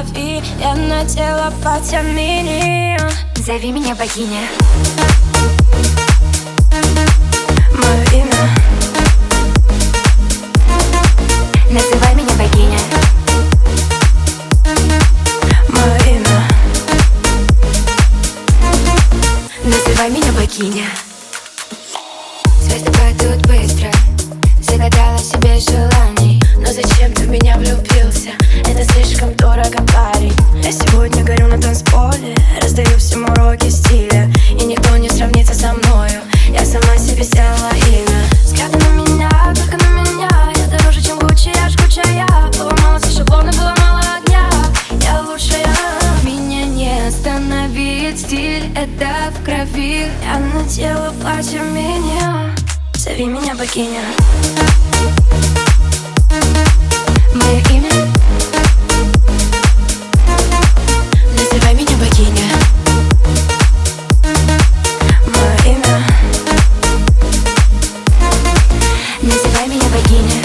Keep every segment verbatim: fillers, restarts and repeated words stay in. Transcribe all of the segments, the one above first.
крови, я надела платье мини. Зови меня богиня. Мое имя. Называй меня богиня. Мое имя. Называй меня богиня. Звезды падают быстро, загадала себе желаний. Но зачем ты в меня влюбился? Это слишком дорого, парень. Я сегодня горю на танцполе, раздаю всем уроки стиля, и никто не сравнится со мною. Я сама себе сделала имя. Взгляды на меня, только на меня. Я дороже, чем Гуччи, я жгучая. Было мало шаблона, было мало огня. Я лучшая. Меня не остановит стиль, это в крови. Я надела платье меня. Зови меня богиня. Мое имя. Называй меня богиня. Мое имя. Называй меня богиня.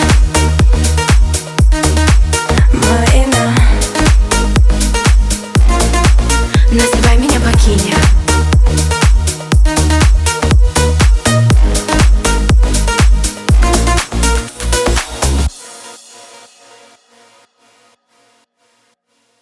Мое имя. Называй меня богиня.